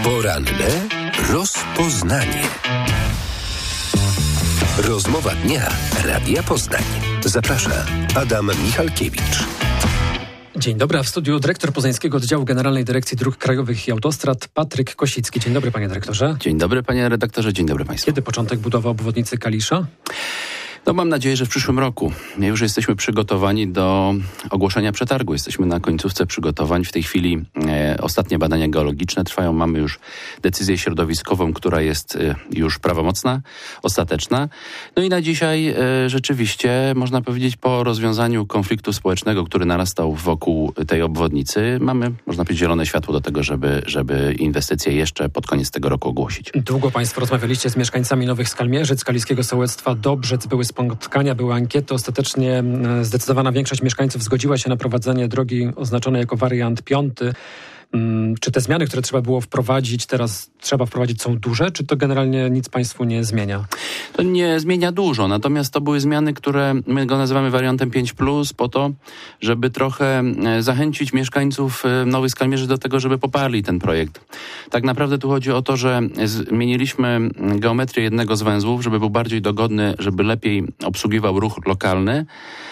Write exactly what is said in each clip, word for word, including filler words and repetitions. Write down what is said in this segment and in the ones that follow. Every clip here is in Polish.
Poranne rozpoznanie. Rozmowa dnia Radia Poznań. Zaprasza Adam Michalkiewicz. Dzień dobry, a w studiu dyrektor Poznańskiego Oddziału Generalnej Dyrekcji Dróg Krajowych i Autostrad Patryk Kosicki. Dzień dobry, panie dyrektorze. Dzień dobry, panie redaktorze, dzień dobry państwu. Kiedy początek budowy obwodnicy Kalisza? No mam nadzieję, że w przyszłym roku. My już jesteśmy przygotowani do ogłoszenia przetargu. Jesteśmy na końcówce przygotowań. W tej chwili e, ostatnie badania geologiczne trwają. Mamy już decyzję środowiskową, która jest e, już prawomocna, ostateczna. No i na dzisiaj e, rzeczywiście, można powiedzieć, po rozwiązaniu konfliktu społecznego, który narastał wokół tej obwodnicy, mamy, można powiedzieć, zielone światło do tego, żeby, żeby inwestycje jeszcze pod koniec tego roku ogłosić. Długo państwo rozmawialiście z mieszkańcami Nowych Skalmierzyc, Kaliskiego Sołectwa, Dobrzec. Były spotkania, były ankiety. Ostatecznie zdecydowana większość mieszkańców zgodziła się na prowadzenie drogi oznaczonej jako wariant piąty. Czy te zmiany, które trzeba było wprowadzić, teraz trzeba wprowadzić, są duże, czy to generalnie nic państwu nie zmienia? To nie zmienia dużo, natomiast to były zmiany, które my go nazywamy wariantem pięć plus, po to, żeby trochę zachęcić mieszkańców Nowych Skalmierzyc do tego, żeby poparli ten projekt. Tak naprawdę tu chodzi o to, że zmieniliśmy geometrię jednego z węzłów, żeby był bardziej dogodny, żeby lepiej obsługiwał ruch lokalny.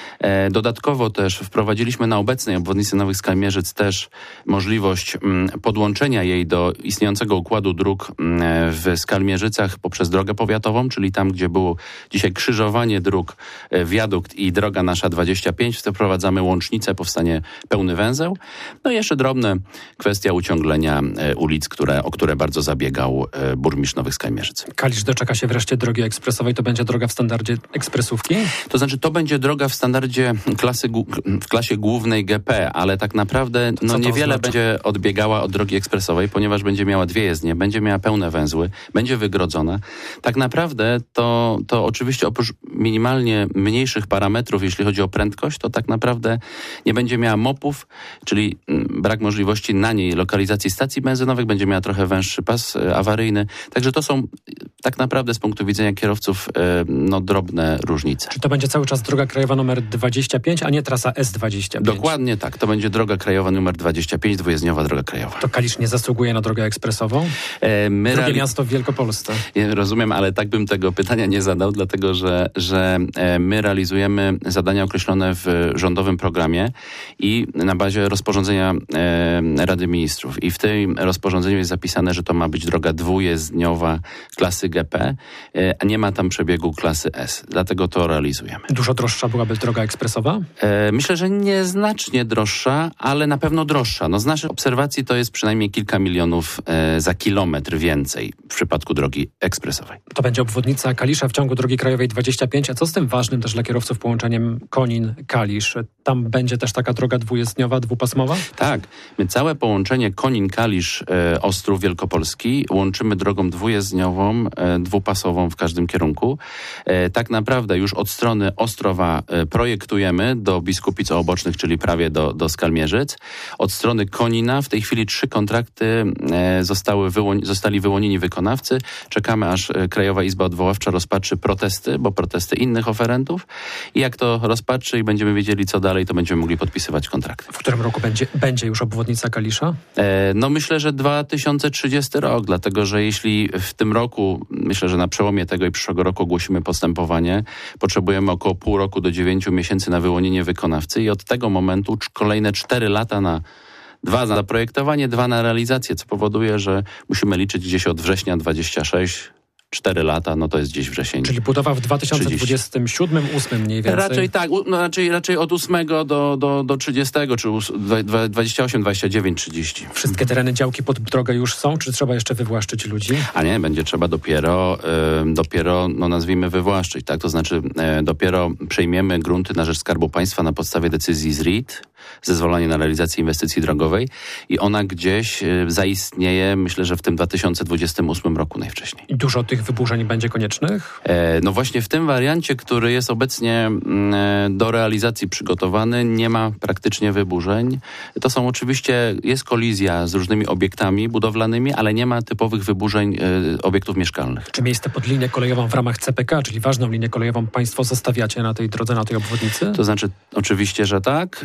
Dodatkowo też wprowadziliśmy na obecnej obwodnicy Nowych Skalmierzyc też możliwość podłączenia jej do istniejącego układu dróg w Skalmierzycach poprzez drogę powiatową, czyli tam, gdzie było dzisiaj krzyżowanie dróg, wiadukt i droga nasza dwadzieścia pięć, wprowadzamy łącznicę, powstanie pełny węzeł. No i jeszcze drobne kwestia uciąglenia ulic, które, o które bardzo zabiegał burmistrz Nowych Skalmierzyc. Kalisz doczeka się wreszcie drogi ekspresowej. To będzie droga w standardzie ekspresówki? To znaczy, to będzie droga w standardzie Klasy, w klasie głównej G P, ale tak naprawdę no, niewiele znaczy? będzie odbiegała od drogi ekspresowej, ponieważ będzie miała dwie jezdnie, będzie miała pełne węzły, będzie wygrodzona. Tak naprawdę to, to oczywiście oprócz minimalnie mniejszych parametrów, jeśli chodzi o prędkość, to tak naprawdę nie będzie miała mopów, czyli brak możliwości na niej lokalizacji stacji benzynowych, będzie miała trochę węższy pas awaryjny. Także to są tak naprawdę z punktu widzenia kierowców no, drobne różnice. Czy to będzie cały czas droga krajowa numer dwadzieścia pięć, a nie trasa S dwadzieścia pięć? Dokładnie tak. To będzie droga krajowa numer dwadzieścia pięć, dwujezdniowa droga krajowa. To Kalisz nie zasługuje na drogę ekspresową? E, my Drugie reali- miasto w Wielkopolsce. Ja rozumiem, ale tak bym tego pytania nie zadał, dlatego że, że my realizujemy zadania określone w rządowym programie i na bazie rozporządzenia e, Rady Ministrów. I w tym rozporządzeniu jest zapisane, że to ma być droga dwujezdniowa klasy G P, e, a nie ma tam przebiegu klasy S. Dlatego to realizujemy. Dużo droższa byłaby droga ekspresowa? E, myślę, że nieznacznie droższa, ale na pewno droższa. No z naszych obserwacji to jest przynajmniej kilka milionów e, za kilometr więcej w przypadku drogi ekspresowej. To będzie obwodnica Kalisza w ciągu drogi krajowej dwadzieścia pięć. A co z tym ważnym też dla kierowców połączeniem Konin-Kalisz? Tam będzie też taka droga dwujezdniowa, dwupasmowa? Tak. My całe połączenie Konin-Kalisz e, Ostrów Wielkopolski łączymy drogą dwujezdniową, e, dwupasową w każdym kierunku. E, tak naprawdę już od strony Ostrowa e, projektujemy do Biskupic Obocznych, czyli prawie do, do Skalmierzyc. Od strony Konina w tej chwili trzy kontrakty e, zostały wyłoni- zostali wyłonieni wykonawcy. Czekamy, aż e, Krajowa Izba Odwoławcza rozpatrzy protesty, bo protesty innych oferentów. I jak to rozpatrzy i będziemy wiedzieli, co dalej, to będziemy mogli podpisywać kontrakty. W którym roku będzie, będzie już obwodnica Kalisza? E, no myślę, że dwa tysiące trzydziesty rok, dlatego że jeśli w tym roku, myślę, że na przełomie tego i przyszłego roku ogłosimy postępowanie, potrzebujemy około pół roku do dziewięciu miesięcy na wyłonienie wykonawcy i od tego momentu kolejne cztery lata na dwa na projektowanie, dwa na realizację, co powoduje, że musimy liczyć gdzieś od września dwudziestego szóstego. Cztery lata, no to jest gdzieś wrzesień. Czyli budowa w dwa tysiące dwudziestym siódmym, ósmym mniej więcej? Raczej tak, no raczej, raczej od ósmego do, do, do trzydziestego, czy dwadzieścia osiem, dwadzieścia dziewięć, trzydzieści. Wszystkie tereny, działki pod drogę już są, czy trzeba jeszcze wywłaszczyć ludzi? A nie, będzie trzeba dopiero, y, dopiero no nazwijmy wywłaszczyć, tak? To znaczy y, dopiero przejmiemy grunty na rzecz Skarbu Państwa na podstawie decyzji z R I T, zezwolenie na realizację inwestycji drogowej i ona gdzieś y, zaistnieje, myślę, że w tym dwa tysiące dwudziestym ósmym roku najwcześniej. I dużo tych wyburzeń będzie koniecznych? E, no właśnie w tym wariancie, który jest obecnie e, do realizacji przygotowany, nie ma praktycznie wyburzeń. To są oczywiście, jest kolizja z różnymi obiektami budowlanymi, ale nie ma typowych wyburzeń e, obiektów mieszkalnych. Czy miejsce pod linię kolejową w ramach C P K, czyli ważną linię kolejową, państwo zostawiacie na tej drodze, na tej obwodnicy? To znaczy oczywiście, że tak, ponieważ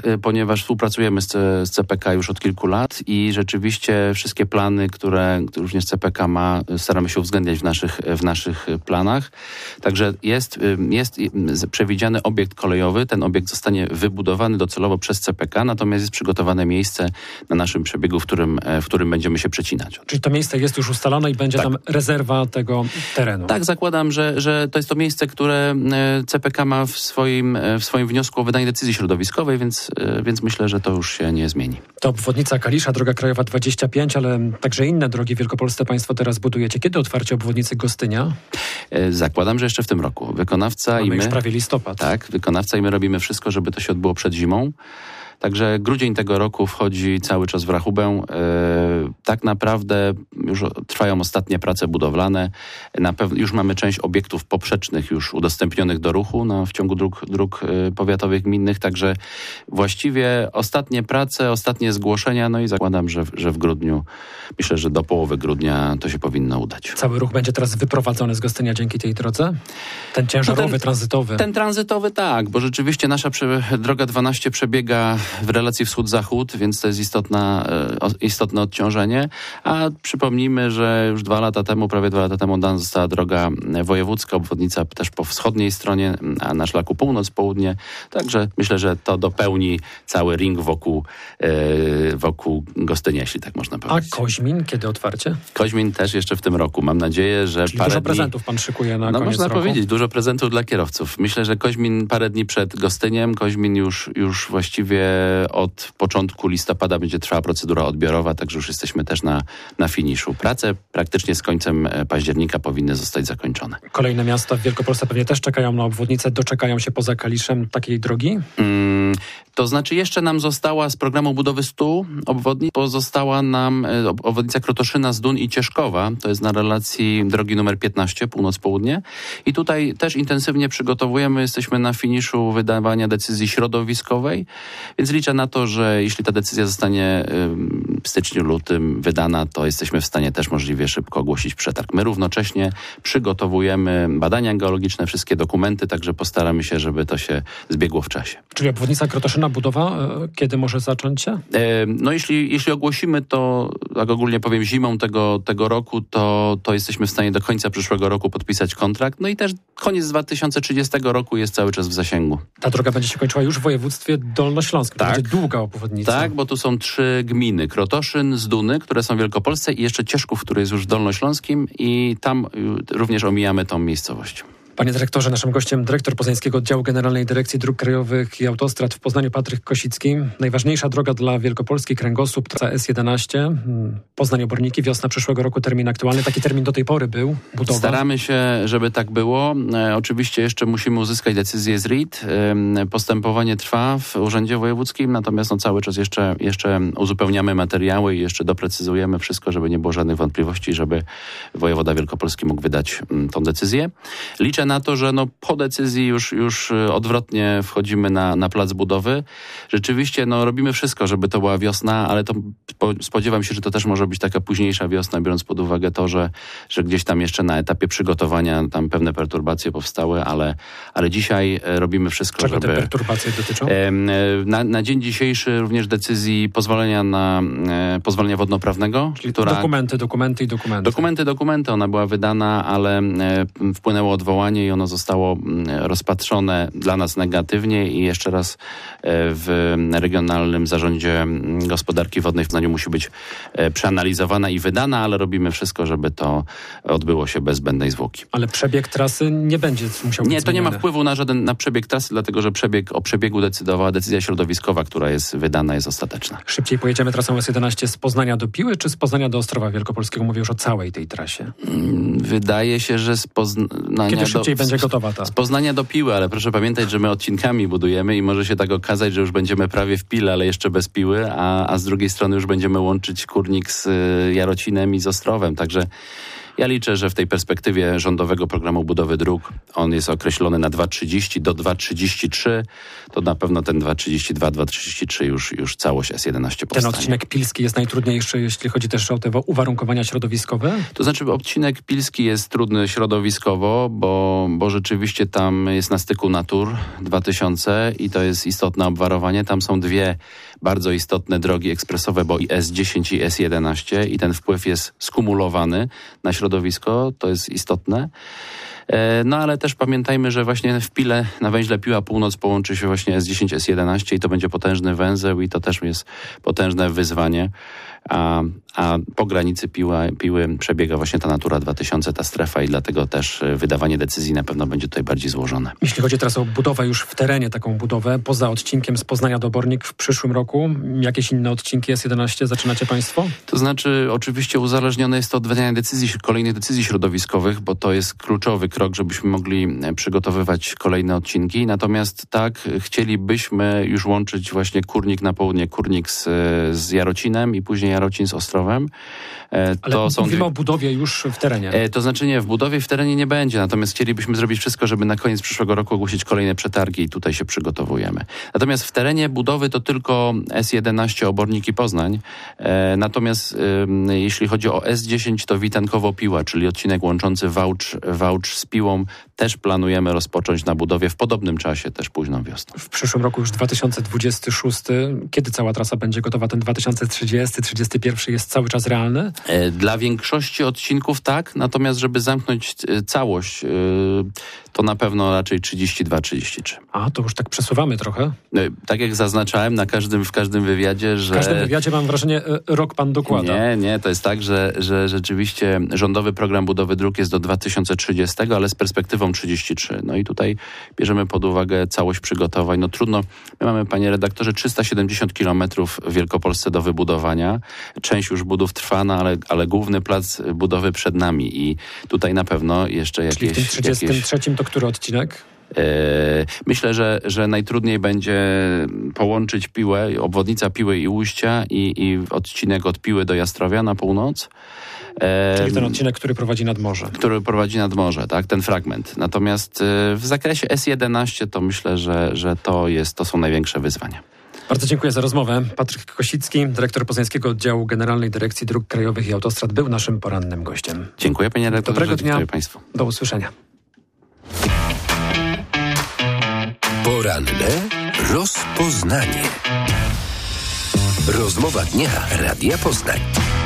ponieważ współpracujemy z, z C P K już od kilku lat i rzeczywiście wszystkie plany, które również C P K ma, staramy się uwzględniać w naszych, w naszych planach. Także jest, jest przewidziany obiekt kolejowy. Ten obiekt zostanie wybudowany docelowo przez C P K, natomiast jest przygotowane miejsce na naszym przebiegu, w którym, w którym będziemy się przecinać. Czyli to miejsce jest już ustalone i będzie tak. tam rezerwa tego terenu. Tak, zakładam, że, że to jest to miejsce, które C P K ma w swoim, w swoim wniosku o wydanie decyzji środowiskowej, więc, więc myślę, że to już się nie zmieni. To obwodnica Kalisza, droga krajowa dwadzieścia pięć, ale także inne drogi w Wielkopolsce państwo teraz budujecie. Kiedy otwarcie obwodnicy Gostynia? Zakładam, że jeszcze w tym roku. Wykonawca Mamy i my... już prawie listopad. Tak, wykonawca i my robimy wszystko, żeby to się odbyło przed zimą. Także grudzień tego roku wchodzi cały czas w rachubę. Yy, tak naprawdę już trwają ostatnie prace budowlane. Na pewno już mamy część obiektów poprzecznych już udostępnionych do ruchu no, w ciągu dróg, dróg yy, powiatowych, gminnych. Także właściwie ostatnie prace, ostatnie zgłoszenia. No i zakładam, że, że w grudniu, myślę, że do połowy grudnia to się powinno udać. Cały ruch będzie teraz wyprowadzony z Gostynia dzięki tej drodze? Ten ciężarowy, no ten, tranzytowy? Ten tranzytowy tak, bo rzeczywiście nasza prze, droga dwanaście przebiega w relacji wschód-zachód, więc to jest istotna, istotne odciążenie. A przypomnijmy, że już dwa lata temu, prawie dwa lata temu dana została droga wojewódzka, obwodnica też po wschodniej stronie, a na szlaku północ-południe. Także myślę, że to dopełni cały ring wokół, wokół Gostynia, jeśli tak można powiedzieć. A Koźmin, kiedy otwarcie? Koźmin też jeszcze w tym roku. Mam nadzieję, że Czyli parę dużo dni... prezentów pan szykuje na no, koniec można roku. powiedzieć, dużo prezentów dla kierowców. Myślę, że Koźmin parę dni przed Gostyniem, Koźmin już, już właściwie od początku listopada będzie trwała procedura odbiorowa, także już jesteśmy też na, na finiszu. Prace praktycznie z końcem października powinny zostać zakończone. Kolejne miasta w Wielkopolsce pewnie też czekają na obwodnicę, doczekają się poza Kaliszem takiej drogi? Mm, to znaczy jeszcze nam została z programu budowy stu obwodnic, pozostała nam obwodnica Krotoszyna, Zdun i Cieszkowa, to jest na relacji drogi numer piętnaście, północ-południe. I tutaj też intensywnie przygotowujemy, jesteśmy na finiszu wydawania decyzji środowiskowej, więc liczę na to, że jeśli ta decyzja zostanie w styczniu, lutym wydana, to jesteśmy w stanie też możliwie szybko ogłosić przetarg. My równocześnie przygotowujemy badania geologiczne, wszystkie dokumenty, także postaramy się, żeby to się zbiegło w czasie. Czyli obwodnica Krotoszyna, budowa, kiedy może zacząć się? No jeśli, jeśli ogłosimy to, tak ogólnie powiem, zimą tego, tego roku, to, to jesteśmy w stanie do końca przyszłego roku podpisać kontrakt. No i też koniec dwa tysiące trzydziestego roku jest cały czas w zasięgu. Ta droga będzie się kończyła już w województwie dolnośląskim. Tak. To będzie długa obwodnica. Tak, bo tu są trzy gminy. Krotoszyn, Zduny, które są w Wielkopolsce i jeszcze Cieszków, który jest już w Dolnośląskim i tam również omijamy tą miejscowość. Panie dyrektorze, naszym gościem dyrektor Poznańskiego Oddziału Generalnej Dyrekcji Dróg Krajowych i Autostrad w Poznaniu Patryk Kosicki. Najważniejsza droga dla Wielkopolski, kręgosłup, trasa S jedenaście, Poznań-Oborniki, wiosna przyszłego roku, termin aktualny. Taki termin do tej pory był, budowa. Staramy się, żeby tak było. E, oczywiście jeszcze musimy uzyskać decyzję z R I T. E, postępowanie trwa w Urzędzie Wojewódzkim, natomiast no, cały czas jeszcze, jeszcze uzupełniamy materiały i jeszcze doprecyzujemy wszystko, żeby nie było żadnych wątpliwości, żeby wojewoda wielkopolski mógł wydać m, tą decyzję. Liczę na to, że no, po decyzji już, już odwrotnie wchodzimy na, na plac budowy. Rzeczywiście no, robimy wszystko, żeby to była wiosna, ale to spodziewam się, że to też może być taka późniejsza wiosna, biorąc pod uwagę to, że, że gdzieś tam jeszcze na etapie przygotowania tam pewne perturbacje powstały, ale, ale dzisiaj robimy wszystko, Czego żeby... te perturbacje dotyczą? Na, na dzień dzisiejszy również decyzji pozwolenia na e, pozwolenia wodnoprawnego. Czyli która, dokumenty, dokumenty i dokumenty. Dokumenty, dokumenty. Ona była wydana, ale e, wpłynęło odwołanie i ono zostało rozpatrzone dla nas negatywnie i jeszcze raz w Regionalnym Zarządzie Gospodarki Wodnej w Poznaniu musi być przeanalizowana i wydana, ale robimy wszystko, żeby to odbyło się bez zbędnej zwłoki. Ale przebieg trasy nie będzie musiał być Nie, to nie ma zmieniony. wpływu na żaden na przebieg trasy, dlatego że przebieg o przebiegu decydowała decyzja środowiskowa, która jest wydana, jest ostateczna. Szybciej pojedziemy trasą S jedenaście z Poznania do Piły, czy z Poznania do Ostrowa Wielkopolskiego? Mówię już o całej tej trasie. Wydaje się, że z Poznania Kiedy do... szybciej będzie gotowa ta? Z Poznania do Piły, ale proszę pamiętać, że my odcinkami budujemy i może się tak okazać, że już będziemy prawie w Pile, ale jeszcze bez Piły, a, a z drugiej strony już będziemy łączyć Kurnik z y, Jarocinem i z Ostrowem, także Ja liczę, że w tej perspektywie rządowego programu budowy dróg on jest określony na dwa trzydzieści do dwa trzydzieści trzy. To na pewno ten dwa trzydzieści dwa, dwa trzydzieści trzy już, już całość S jedenaście powstanie. Ten odcinek pilski jest najtrudniejszy, jeśli chodzi też o te uwarunkowania środowiskowe? To znaczy odcinek pilski jest trudny środowiskowo, bo, bo rzeczywiście tam jest na styku Natur dwa tysiące i to jest istotne obwarowanie. Tam są dwie bardzo istotne drogi ekspresowe, bo i S dziesięć i S jedenaście i ten wpływ jest skumulowany na środowisko, to jest istotne. No ale też pamiętajmy, że właśnie w Pile na węźle Piła Północ połączy się właśnie S dziesięć, S jedenaście i to będzie potężny węzeł i to też jest potężne wyzwanie. A, a po granicy Piła, Piły przebiega właśnie ta Natura dwa tysiące, ta strefa i dlatego też wydawanie decyzji na pewno będzie tutaj bardziej złożone. Jeśli chodzi teraz o budowę już w terenie, taką budowę, poza odcinkiem z Poznania do Obornik w przyszłym roku, jakieś inne odcinki S jedenaście zaczynacie państwo? To znaczy oczywiście uzależnione jest to od wydania decyzji, kolejnych decyzji środowiskowych, bo to jest kluczowy krok, żebyśmy mogli przygotowywać kolejne odcinki. Natomiast tak, chcielibyśmy już łączyć właśnie Kurnik na południe, Kurnik z, z Jarocinem i później Jarocin z Ostrowem. E, Ale to są mówimy dwie... o budowie już w terenie. E, to znaczy nie, w budowie w terenie nie będzie, natomiast chcielibyśmy zrobić wszystko, żeby na koniec przyszłego roku ogłosić kolejne przetargi i tutaj się przygotowujemy. Natomiast w terenie budowy to tylko S jedenaście Obornik i Poznań. E, natomiast e, jeśli chodzi o S dziesięć, to Witankowo-Piła, czyli odcinek łączący Wałcz, Wałcz z Piłą, też planujemy rozpocząć na budowie w podobnym czasie, też późną wiosną. W przyszłym roku już dwa tysiące dwudziesty szósty. Kiedy cała trasa będzie gotowa? Ten dwa tysiące trzydziesty, trzydziesty pierwszy jest cały czas realny? Dla większości odcinków tak, natomiast żeby zamknąć całość, to na pewno raczej trzydzieści dwa, trzydzieści trzy. A, to już tak przesuwamy trochę. Tak jak zaznaczałem na każdym, w każdym wywiadzie, że... W każdym wywiadzie mam wrażenie, rok pan dokłada. Nie, nie, to jest tak, że, że rzeczywiście rządowy program budowy dróg jest do dwa tysiące trzydziestego, ale z perspektywą trzydzieści trzy. No i tutaj bierzemy pod uwagę całość przygotowań. No trudno, my mamy, panie redaktorze, trzysta siedemdziesiąt kilometrów w Wielkopolsce do wybudowania. Część już budów trwa, no, ale, ale główny plac budowy przed nami i tutaj na pewno jeszcze jakieś... Czyli w tym trzydziestym trzecim jakieś... to który odcinek? Myślę, że, że najtrudniej będzie połączyć Piłę, obwodnica Piły i Uścia i, i odcinek od Piły do Jastrowia na północ. Czyli ten odcinek, który prowadzi nad morze. Który prowadzi nad morze, tak, ten fragment. Natomiast w zakresie S jedenaście to myślę, że, że to, jest, to są największe wyzwania. Bardzo dziękuję za rozmowę. Patryk Kosicki, dyrektor Poznańskiego Oddziału Generalnej Dyrekcji Dróg Krajowych i Autostrad, był naszym porannym gościem. Dziękuję, panie redaktorze. Dobrego dnia. Dziękuję państwu. Do usłyszenia. Poranne rozpoznanie. Rozmowa dnia Radia Poznań.